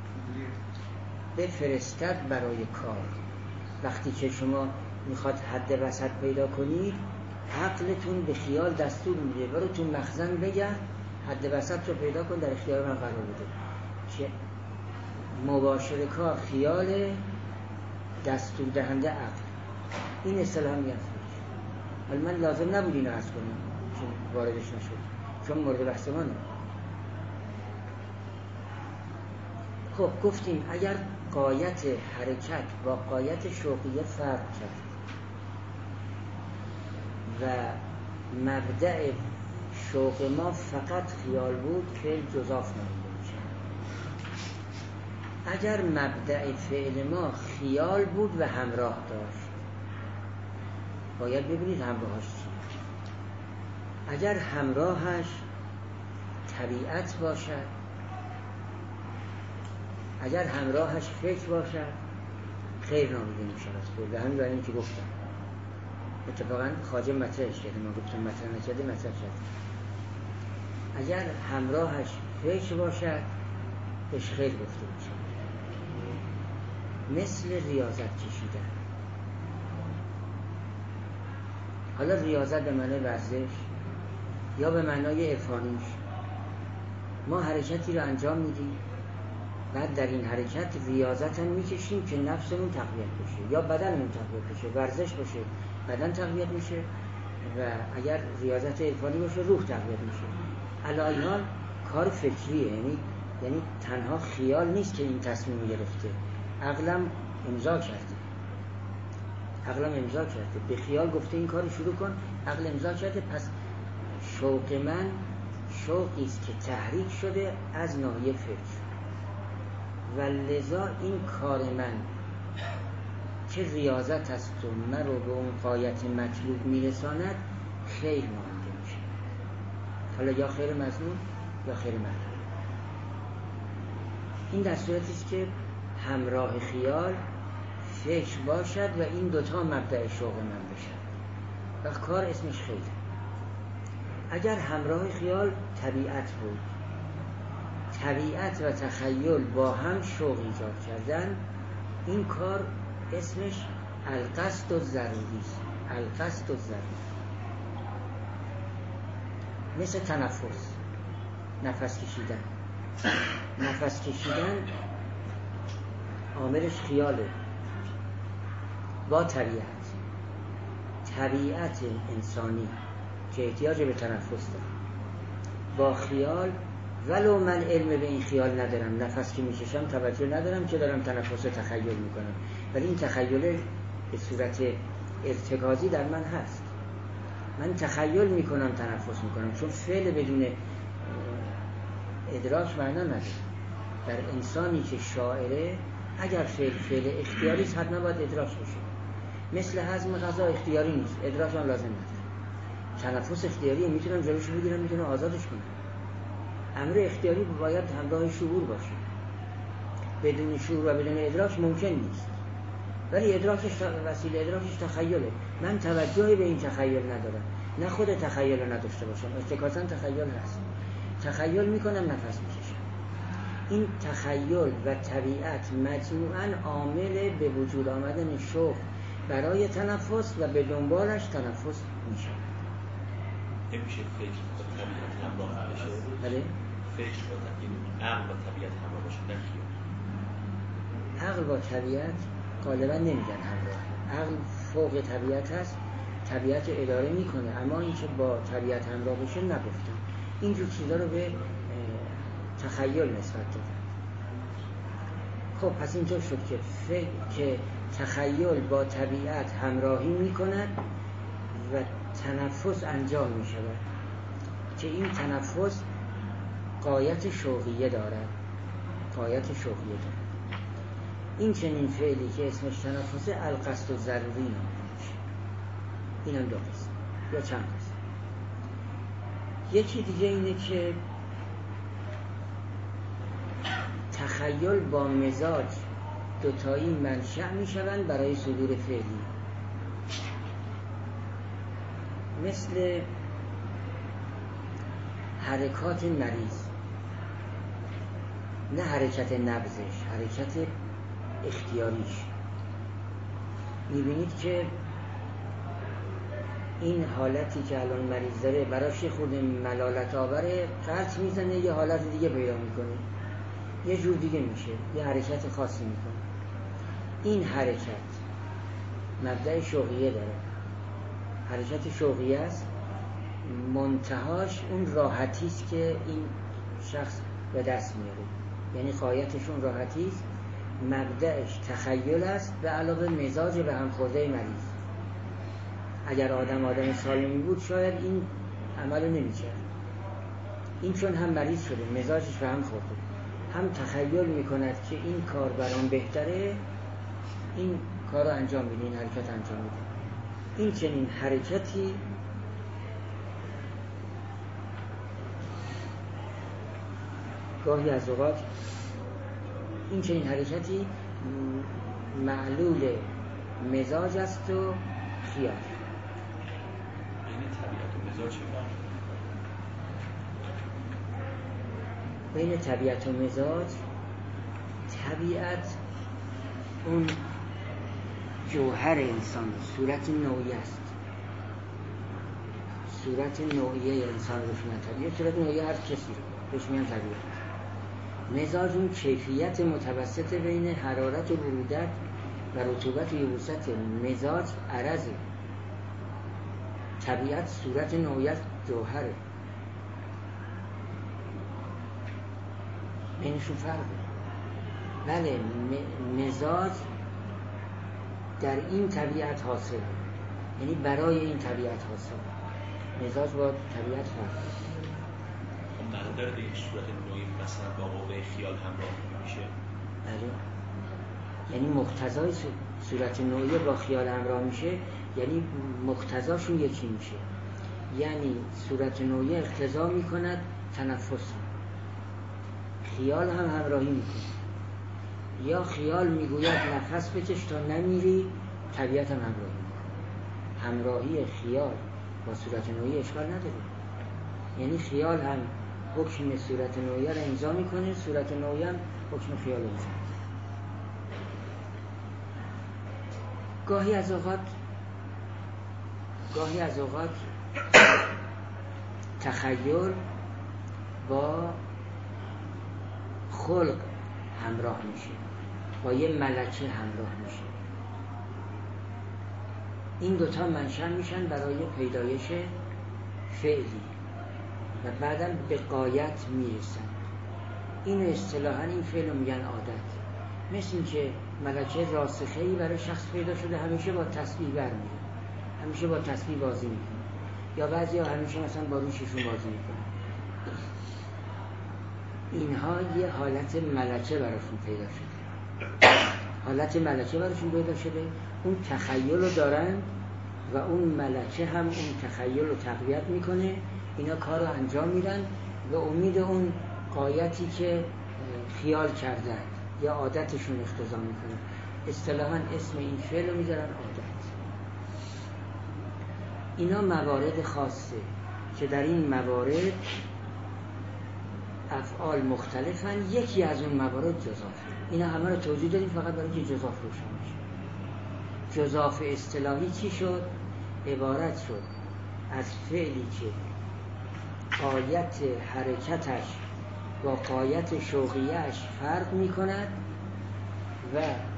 بفرستد برای کار. وقتی که شما میخواد حد وسط پیدا کنید، عقلتون به خیال دستور میده برو تو مخزن بگرد حد وسط رو پیدا کن، در اختیار من قرار بده که مباشر کار خیال، دستور دهنده عقل. این اصطلاح میگن فکر. ولی من لازم نبود اینو عرض کنم چون واردش نشد، چون مورد بحث ما نه. خب گفتیم اگر غایت حرکت با غایت شوقیه فرق کرد و مبدأ شوق ما فقط خیال بود که جزاف نمیده میشه. اگر مبدأ فعل ما خیال بود و همراه داشت، باید ببینید همراهش چیه. اگر همراهش طبیعت باشد، اگر همراهش فکر باشد، خیر نامیده میشه از خود. به همین برای این که گفتم اتفاقا خواجه مطرحش کرده، من گفتم مطرح نکرده مطرح کرده. اگر همراهش فکر باشد بهش خیر گفته میشه. مثل ریاضت کشیدن. حالا ریاضت به معنای ورزش یا به معنای عرفانیش، ما حرکتی رو انجام میدیم، بعد در این حرکت ریاضت هم میکشیم که نفسمون تقویت بشه یا بدنمون تقویت بشه. ورزش باشه بدن تقویت میشه و اگر ریاضت عرفانی باشه روح تقویت میشه. علی حال کار فکریه، یعنی یعنی تنها خیال نیست که این تصمیم گرفته، عقلم امضا کرده. عقلم امضا کرده به خیال گفته این کارو شروع کن، عقل امضا کرده. پس شوق من شوقی است که تحریک شده از ناحیه فکر و لذا این کار من که ریاضت است و من رو به اون غایت مطلوب میرساند خیر نامیده میشه. حالا یا خیر مضمون یا خیر مطلوب. این در صورتی است که همراه خیال فکر باشد و این دوتا مبدأ شوق من بشد و کار اسمش خیر. اگر همراه خیال طبیعت بود، طبیعت و تخیل با هم شوق ایجاد کردن، این کار اسمش القصد الضروری است. القصد الضروری مثل تنفس، نفس کشیدن. نفس کشیدن عاملش خیاله با طبیعت. طبیعت انسانی که احتیاج به تنفس داره با خیال، ولو من علم به این خیال ندارم، نفس که میکشم توجه ندارم که دارم تنفس تخیل میکنم، ولی این تخیل به صورت ارتکازی در من هست. من تخیل میکنم تنفس میکنم، چون فعل بدون ادراک معنا نداره. در انسانی که شاعره اگر فعل فعل اختیاری است حتما باید ادراک بشه. مثل هضم غذا اختیاری نیست، ادراک هم لازم نداره. تنفس اختیاریه، میتونم جلوشو بگیرم، میتونم آزادش کنم. امر اختیاری باید همراه شعور باشه. بدون شعور و بدون ادراک ممکن نیست. ولی ادراکش وسیله ادراکش تخیله. من توجهی به این تخیل ندارم، نه خود تخیل رو نداشته باشم، ارتکازاً تخیل هست. تخیل میکنم، نفس میکشم. این تخیل و طبیعت مجموعاً عامل به وجود آمدن شوق برای تنفس و به دنبالش تنفس میشه. نمیشه فکر با طبیعت همراه بشه؟ بله؟ فکر با طبیعت، عقل با طبیعت همراه باشه، نه خیال. عقل با طبیعت غالبا نمیگن همراه. عقل فوق طبیعت هست، طبیعت اداره میکنه، اما اینکه با طبیعت همراه بشه نگفتن. اینجور چیزا رو به تخیل نسبت دادن. خب پس اینطور شد که فکر که تخیل با طبیعت همراهی میکند و تنفس انجام میشود که این تنفس غایت شوقیه دارد. غایت شوقیه دارد. این چنین فعلی که اسمش تنفسه القصد و ضروری نامیده میشه. این هم دو قسم یا چند قسم. یکی دیگه اینه که تخیل با مزاج دوتایی منشأ میشوند برای صدور فعلی. مثل حرکات مریض، نه حرکت نبضش، حرکت اختیاریش. میبینید که این حالتی که الان مریض داره براش خود ملالت آوره، قرص میزنه یه حالت دیگه پیدا میکنه، یه جور دیگه میشه، یه حرکت خاصی میکنه. این حرکت مبدأ شوقیه داره، حرکت شوقیه است، منتهاش اون راحتی است که این شخص به دست میاره، یعنی غایتشون راحتی است، مبدأش تخیل است به علاوه مزاج به هم خورده مریض. اگر آدم آدم سالمی بود شاید این عمل نمی‌کرد. این چون هم مریض شده، مزاجش به هم خورده، هم تخیل میکند که این کار برام بهتره، این کار رو انجام میده، این حرکت انجام میده. این چنین حرکتی گاهی از اوقات این چنین حرکتی معلول مزاج است و خیال. بین طبیعت و مزاج چه فرقی؟ بین طبیعت و مزاج، طبیعت اون جوهر انسان، صورت نوعی است. صورت نوعی انسان روش میاد. طبیعت صورت نوعی هر کسی رو روش میاد طبیعت. مزاج اون کیفیت متوسط بین حرارت و برودت و رطوبت و یبوست. مزاج عرضه. طبیعت صورت نوعیت جوهره. بینشون فرقه. بله مزاج در این طبیعت حاصله، یعنی برای این طبیعت حاصله. مزاج با طبیعت فرقه. معنی داره به این صورت نوعی مثلا با قوه خیال همراه میشه؟ بله، یعنی مقتضای صورت نوعی با خیال همراه میشه، یعنی مقتضاشون یکی میشه. یعنی صورت نوعی اقتضا میکند تنفس، خیال هم همراهی میکنه. یا خیال میگوید نفس بکش تا نمیری، طبیعت هم همراهی میکنه. همراهی خیال با صورت نوعی اشکال نداره، یعنی خیال هم حکم صورت نوعی را امضا میکنه، صورت نوعی هم حکم خیال امضا میکنه. گاهی از اوقات گاهی از اوقات تخیل با خلق همراه میشه، با یه ملکه همراه میشه. این دوتا منشأ میشن برای پیدایش فعلی و بعداً به غایت میرسن. این اصطلاحاً این فعل رو میگن عادت. مثل این که ملکه راسخه‌ای برای شخص پیدا شده همیشه با تسبیح برمیاد، همیشه با تسبیح بازی میکنه، یا بعضی ها همیشه مثلا با روششون بازی میکنه. اینها یه حالت ملکه براشون پیدا شده، حالت ملکه براشون پیدا شده، اون تخیل رو دارن و اون ملکه هم اون تخیل رو تقویت میکنه. اینا کار رو انجام میدن به امید اون غایتی که خیال کردن یا عادتشون اقتضا میکنه. اصطلاحاً اسم این فعل رو میذارن عادت. اینا موارد خاصه که در این موارد افعال مختلفن، یکی از اون موارد جزافه. اینا همه رو توضیح دادیم فقط برای که جزاف روشن بشه. جزاف اصطلاحی چی شد؟ عبارت شد از فعلی که غایت حرکتش با غایت شوقیه‌اش فرق می کند و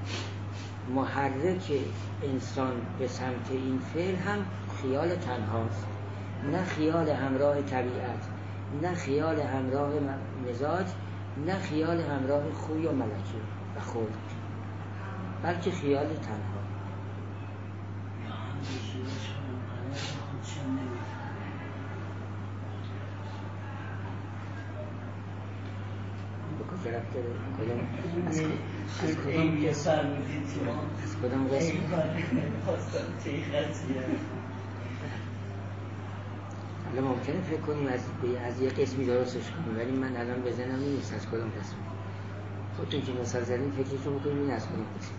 محرک انسان به سمت این فعل هم خیال تنهاست، نه خیال همراه طبیعت، نه خیال همراه مزاج، نه خیال همراه خوی و ملکه و خلق، بلکه خیال تنها. به کجا رفته؟ کدام از کدام از کدام قسم؟ حالا ممکنه فکر کنیم از از یه قسمی درستش کنیم، ولی من الان به ذهنم نیست از کدام قسم. خودتون که مثال زدین فکرش رو بکنیم این از کدام قسم.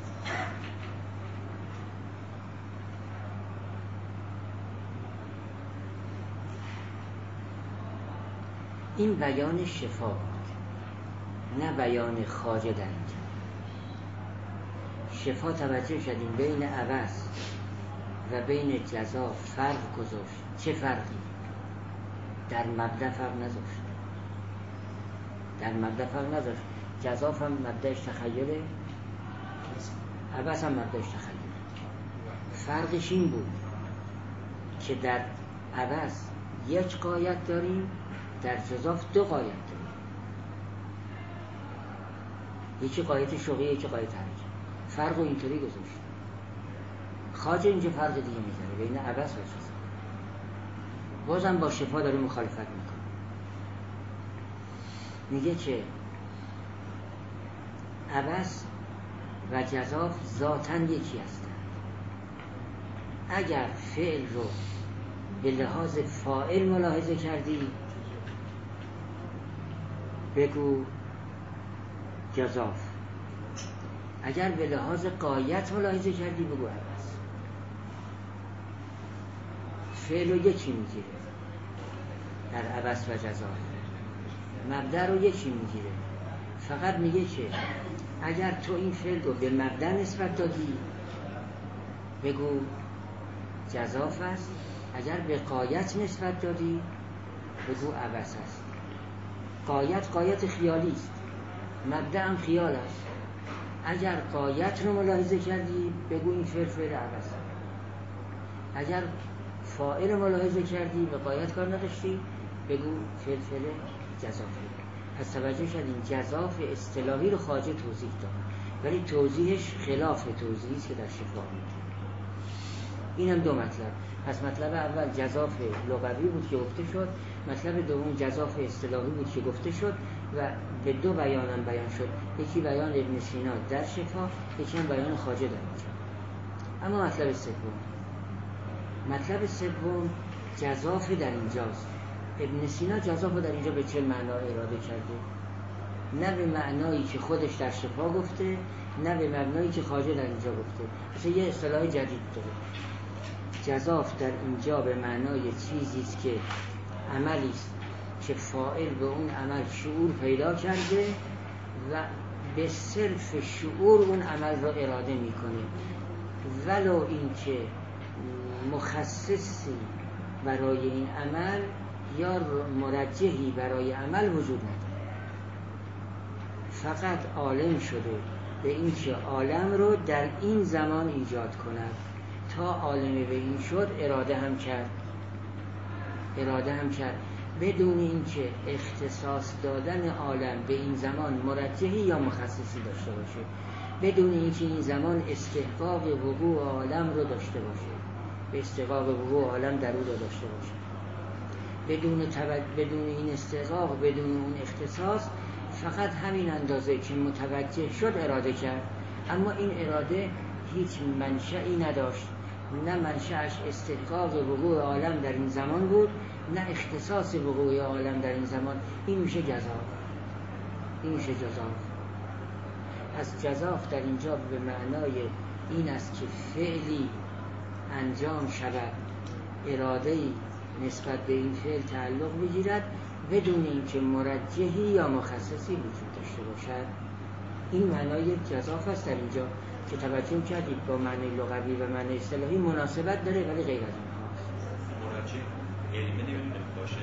این بیان شفا بود، نه بیان خواجه در اینجا. شفا توجه شدیم بین عوض و بین جزا فرق گذاشت. چه فرقی؟ در مبدأ فرق نذاشت. در مبدأ فرق نذاشت. جزاف هم مبدأش تخیله، عوض هم مبدأش تخیله. فرقش این بود که در عوض یک غایت داریم، در جزاف دو غایت داریم. یکی غایت شوقی، یکی غایت حرکت. فرق رو اینطوری گذاشت. خواجه اینجا فرق دیگه میذاره بین عوض و جزا. بازم با شفا داره مخالفت میکنه. میگه که عوض و جزاف ذاتاً یکی هستند. اگر فعل رو به لحاظ فاعل ملاحظه کردی بگو جزاف، اگر به لحاظ غایت ملاحظه کردی بگو عوض. فعل رو یکی میگیره در عوض و جزاف، مبدأ رو یکی میگیره. فقط میگه که اگر تو این فعل رو به مبدأ نسبت دادی بگو جزاف است، اگر به غایت نسبت دادی بگو عوض است. غایت غایت خیالی است، مبدأ هم خیال است. اگر غایت رو ملاحظه کردی بگو این فعل فعل عوض. اگر فاعل رو ملاحظه کردی به غایت کار نداشتی بگو فعل فعل جزافی. پس توجه شدیم جزاف اصطلاحی رو خواجه توضیح داد، ولی توضیحش خلاف توضیحی است که در شفا میده. اینم دو مطلب. پس مطلب اول جزاف لغوی بود که گفته شد، مطلب دوم جزاف اصطلاحی بود که گفته شد و به دو بیانم بیان شد. یکی بیان ابن سینا در شفا، یکی هم بیان خواجه در اینجا. اما مطلب سوم، مطلب سوم جزاف در اینجاست. ابن سینا جزاف در اینجا به چه معنا اراده کرده؟ نه به معنایی که خودش در شفا گفته، نه به معنایی که خواجه در اینجا گفته. مثلا یه اصطلاح جدید داره. جزاف در اینجا به معنای چیزی است که عملی است که فاعل به اون عمل شعور پیدا کرده و به صرف شعور اون عمل را اراده میکنه، ولو اینکه مخصصی برای این عمل یا مرجحی برای عمل وجود نداره. فقط عالم شده به اینکه عالم رو در این زمان ایجاد کند. تا عالم به این شد اراده هم کرد اراده هم کرد بدون اینکه اختصاص دادن عالم به این زمان مرجحی یا مخصصی داشته باشه. بدون اینکه این زمان استحقاق وقوع عالم رو داشته باشه، به استحقاق وقوع عالم در او رو داشته باشه. بدون توجه، بدون این استحقاق، بدون اون اختصاص، فقط همین اندازه که متوجه شد اراده کرد، اما این اراده هیچ منشأی نداشت، نه منشأش استحقاق وقوع عالم در این زمان بود، نه اختصاص وقوع عالم در این زمان. این میشه جزاف. این میشه جزاف. از جزاف در اینجا به معنای این است که فعلی انجام شود، اراده‌ای نسبت به این فعل تعلق بگیرد بدون اینکه مرجحی یا مخصصی وجود داشته باشد. این معنای جزاف است در اینجا که توجه کردید با معنی لغوی و معنی اصطلاحی مناسبت داره، ولی غیر از اون هاست. مرجح علمی نمی‌تونه باشه،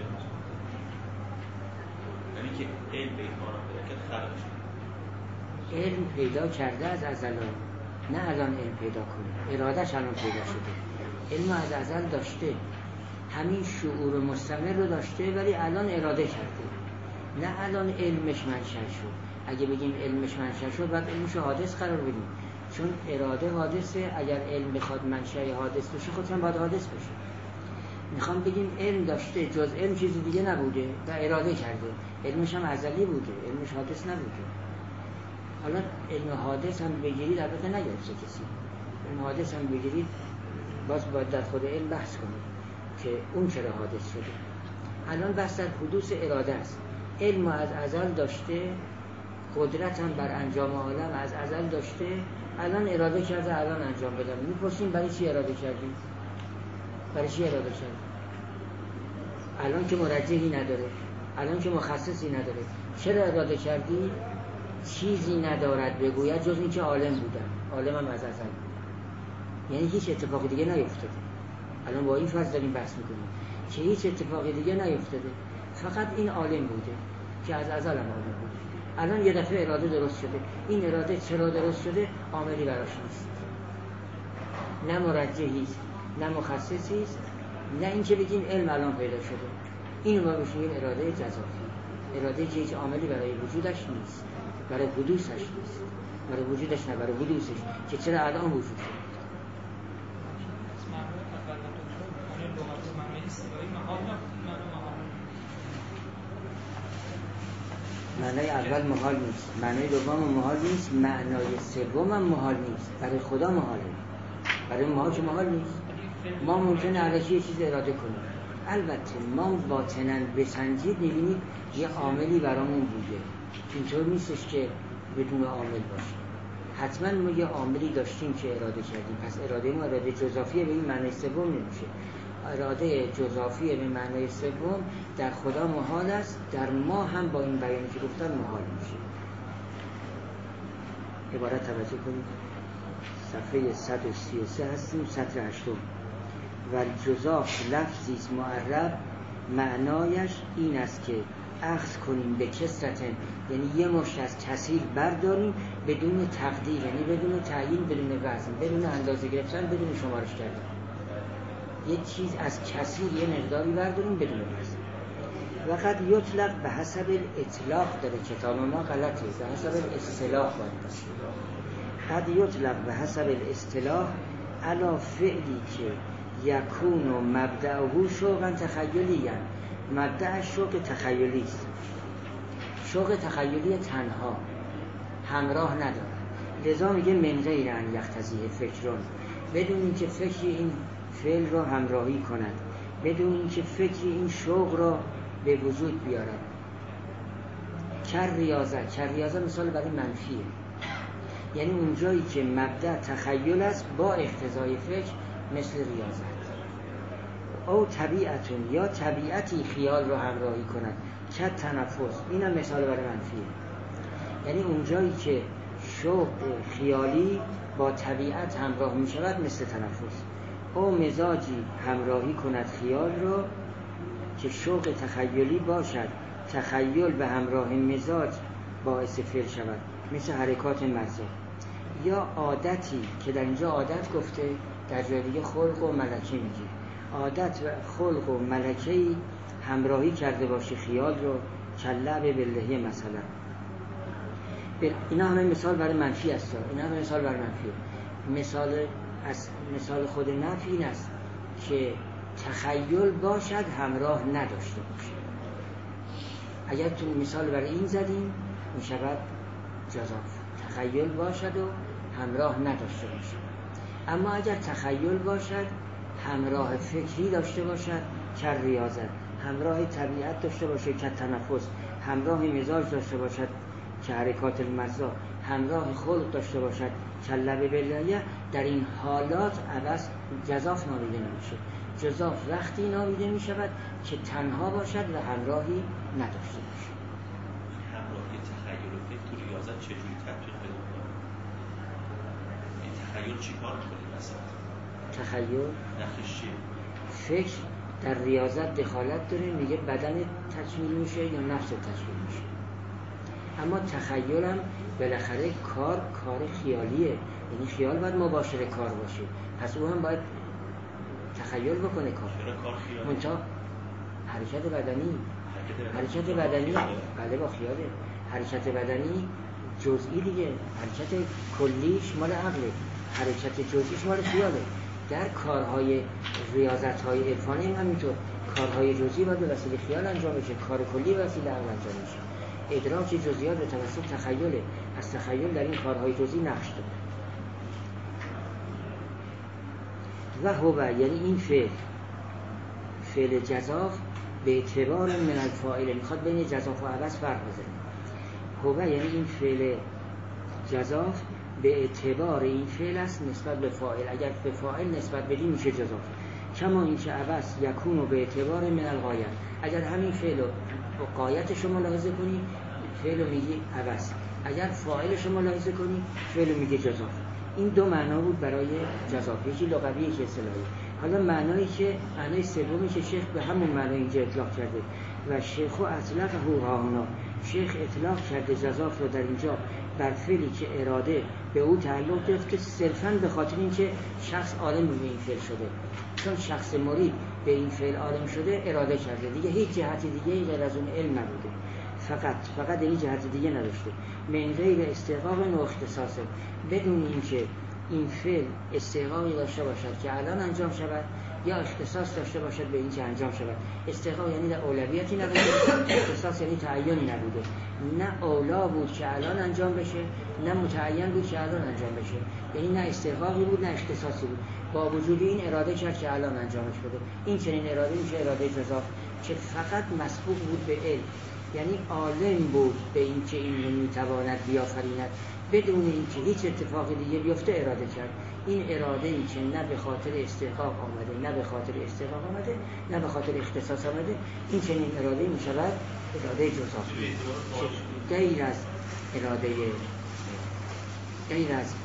یعنی که علم به این معنا پیدا کرد خلق شد. علم پیدا کرده از ازل، نه الان علم پیدا کنه، ارادهش الان پیدا شده. علم از ازل داشته، همین شعور مستمر رو داشته، ولی الان اراده کرده، نه الان علمش منشأ شد. اگه بگیم علمش منشأ شد بعد علمش حادث قرار بدیم، چون اراده حادثه. اگر علم بخواد منشأ حادث بشه خودش هم باید حادث بشه. میخوام بگیم علم داشته، جز علم چیزی دیگه نبوده و اراده کرده. علمش هم ازلی بوده، علمش حادث نبوده. حالا علم حادث هم بگیرید، البته نگرفته کسی، علم حادث هم بگیرید باز باید در خود علم بحث کنید که اون چرا حادث شده. الان بحث در حدوث اراده است. علم از ازل داشته، قدرت هم بر انجام عالم از ازل داشته، الان اراده کرده الان انجام بدم. میپرسیم برای چی اراده کردی؟ برای چی اراده کردی؟ الان که مرجحی نداره، الان که مخصصی نداره، چرا اراده کردی؟ چیزی ندارد بگوید جز اینکه عالم بودم، عالم هم از ازل بود. یعنی هیچ اتفاق دیگه نیفتاده. الان با این فرض داریم بحث میکنیم که هیچ اتفاق دیگه نیفتاده، فقط این عالم بوده که از ازل هم عالم بوده. الان یه دفعه اراده درست شده. این اراده چرا درست شده؟ عاملی براش نیست، نه مرجحی است، نه مخصصی است، نه اینکه بگیم علم الان پیدا شده. اینو ما بهش میگیم اراده جزافی، اراده که هیچ عاملی برای وجودش نیست، برای حدوثش نیست، برای وجودش نه، برای حدوثش که چرا الان وجود شده. معنای اول محال نیست، معنای دوم محال نیست، معنای سوم هم محال نیست. برای خدا محاله، برای ما که محال نیست. ما ممکنه علکی یه چیز اراده کنیم، البته ما باطناً بسنجید می‌بینید یه عاملی برامون بوده. اینطور نیستش که بدون عامل باشه، حتما ما یه عاملی داشتیم که اراده کردیم. پس اراده ما اراده جزافیه به این معنای سوم نمیشه. اراده جزافیه به معنای سوم در خدا محال است، در ما هم با این بیانی که گفتم محال میشه. عبارت توجه کنید، صفحه صد و سی و سه هستیم، سطر هشتم. و جزاف لفظی است معرب، معنایش این است که اخذ کنیم به کثرت، یعنی یه مشت از کثیر برداریم بدون تقدیر، یعنی بدون تعیین، بدون وزن، بدون اندازه گرفتن، بدون شمارش کردن. یه چیز از کثیر یه مقداری برداریم بدون وزن. وقد یطلق به حسب الاطلاق، داره کتاب ما غلطه، به حسب الاصطلاح باید باشه. قد یطلق به حسب الاصطلاح علی فعلی که یکون و مبدأه شوقا تخیلی، مبدأ شوق تخیلی است. شوق تخیلی تنها، همراه نداره، لذا میگه من غیر ان یقتضی فکرون، بدون اینکه فکری این فعل را همراهی کند، بدون اینکه فکری این شوق را به وجود بیارد. کر ریاضه، کر ریاضه مثال برای منفیه، یعنی اون جایی که مبدأ تخیل است با اقتضای فکر، مثل ریاضت. او طبیعتون، یا طبیعتی خیال رو همراهی کند، که تنفس، این هم مثال برای منفیه. یعنی اون جایی که شوق خیالی با طبیعت همراه می شود، مثل تنفس. او مزاجی همراهی کند خیال رو که شوق تخیلی باشد، تخیل به همراه مزاج باعث فعل شود، مثل حرکات مزه. یا عادتی که در اینجا عادت گفته، در جای دیگه خلق و ملکه میگه. عادت و خلق و ملکه‌ای همراهی کرده باشه خیال رو، کلعب باللهی مثلا. اینا همه مثال برای منفی است، اینا همه مثال برای منفیه. مثال از مثال خود نفی این است که تخیل باشد همراه نداشته باشه. اگر تو مثال برای این زدیم می شود جزاف، تخیل باشد و همراه نداشته باشه. اما اگر تخیل باشد همراه فکری داشته باشد که ریاضت، همراه طبیعت داشته باشه که تنفس، همراه مزاج داشته باشد که حرکات المزا، همراه خلق داشته باشد که لب بلایه، در این حالات عبث جزاف نامیده نمیشه. جزاف وقتی نامیده می شود که تنها باشد و همراهی نداشته باشه. همراهی تخیل و فکر تو ریاضت چجوری تطبیق پیدا کنه؟ این تخیل چی کار کنه مثلا؟ تخیل نقش چیه؟ فکر در ریاضت دخالت داره، میگه بدن تشکیل میشه یا نفس تشکیل میشه. اما تخیل هم بالاخره کار کار خیالیه، یعنی خیال باید مباشر کار باشه، پس او هم باید تخیل بکنه کار. چرا کار خیالی؟ منتها حرکت بدنی حرکت بدنی بله با خیاله. حرکت بدنی جزئی دیگه، حرکت کلیش مال عقله، حرکت جزئیش مال خیاله. در کارهای ریاضت‌های عرفانی هم همینطور، کارهای جزئی باید به وسیله خیال انجام بشه، کار کلی به وسیله عقل انجام میشه. ادراک جزئیات به توسط تخیله، از تخیل در این کارهای جزئی نقش داره. و هو یعنی این فعل فعل جزاف به اعتبار من الفاعل، میخواد بین جزاف و عبث فرق بزنه. هو یعنی این فعل جزاف به اعتبار این فعل است نسبت به فاعل، اگر به فاعل نسبت بدی میشه جزاف. کما این که عبث یکون و به اعتبار من الغایه، اگر همین فعل و غایتش رو ملاحظه کنی فعل رو میگی عبث، اگر فاعلش رو ملاحظه کنی فعل رو میگی جزاف. این دو معنا بود برای جزاف، یکی لغوی یکی اصطلاحی. حالا معنایی که معنای سومی که شیخ به همون معنای اینجا اطلاق کرده و شیخ و اطلاق هو هانا، شیخ اطلاق کرده جزاف رو در اینجا بر فعلی که اراده به او تعلق گرفته صرفاً به خاطر اینکه شخص عالم به این فعل شده، چون شخص مرید به این فعل عالم شده اراده کرده، دیگه هیچ جهت دیگه غیر از اون علم نبوده، فقط فقط این جهت دیگه نداشته. من غیر استحقاق و اختصاصه، بدون اینکه این فعل استحقاقی داشته باشد که الان انجام شود یا اختصاص داشته باشد به این که انجام شود. استحقاق یعنی در اولویتی نبوده، اختصاص یعنی تعیینی نبوده، نه اولا بود که الان انجام بشه نه متعین بود که الان انجام بشه، یعنی نه استحقاقی بود نه اختصاصی بود، با وجود این اراده کرد که الان انجامش بده. این چنین اراده میشه اراده جزاف که فقط مسبوق بود به علم، یعنی عالم بود به این که این رو میتواند بیافریند، بدون اینکه هیچ اتفاق دیگه بیفته اراده کرد. این اراده ای که نه به خاطر استحقاق آمده نه به خاطر استحقاق آمده نه به خاطر اختصاص آمده، این چنین اراده می شود اراده جزاف، غیر از اراده غیر از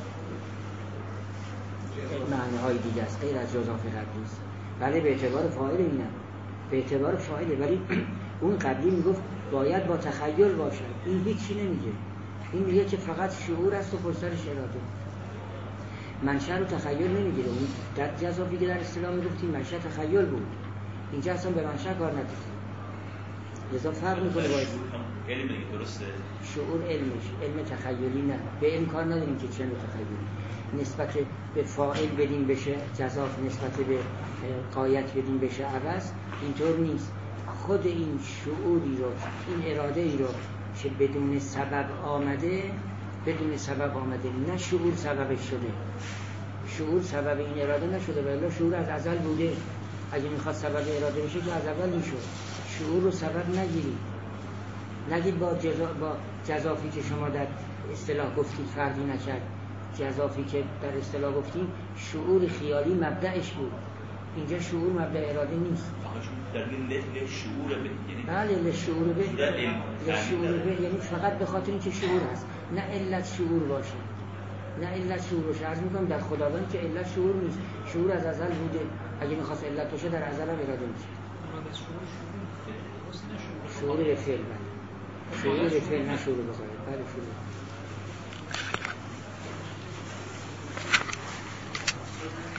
معنی‌های دیگه است، غیر از جزاف قبلی است. بله به اعتبار فاعل اینه، به اعتبار فاعله، ولی اون قبلی میگفت باید با تخیل باشد، این هیچی نمیگه، این میگه که فقط شعور است و پشترش اراده. منشأ رو تخیل نمیگیره، اون در جزافی که در اصطلاح میگفتیم منشأ تخیل بود، اینجا اصلا به منشأ کار نداره، لذا فرق میکنه با علم. درسته شعور علمش علم تخیلی نه، به علم کار نداریم که چه نوع تخیلی، نسبت به فاعل بدیم بشه جزاف، نسبت به غایت بدیم بشه عبث، اینطور نیست. خود این شعوری رو، این اراده ای رو که بدون سبب آمده، بدون سبب آمده، نه شعور سببش شده، شعور سبب این اراده نشده، ولی شعور از ازل بوده، اگه میخواد سبب اراده بشه که از اول میشد. شعور رو سبب نگیرید، نگید با جزا با جزافی که شما در اصطلاح گفتید فرقی نکرد، جزافی که در اصطلاح گفتیم شعور خیالی مبدأش بود، اینجا شعور مبدأ اراده نیست. در این له شعور به یعنی بله لشعور به لشعور به یعنی فقط به خاطر اینکه شعور هست، نه علت شعور باشه، نه علت شعور باشه. عرض میکنم در خداوند که علت شعور نیست، شعور از ازل بوده، اگه میخواست علت باشه در ازل هم اراده میشه. شعور به فعل، شعور به فعل نه شعور به غایت. بله شعور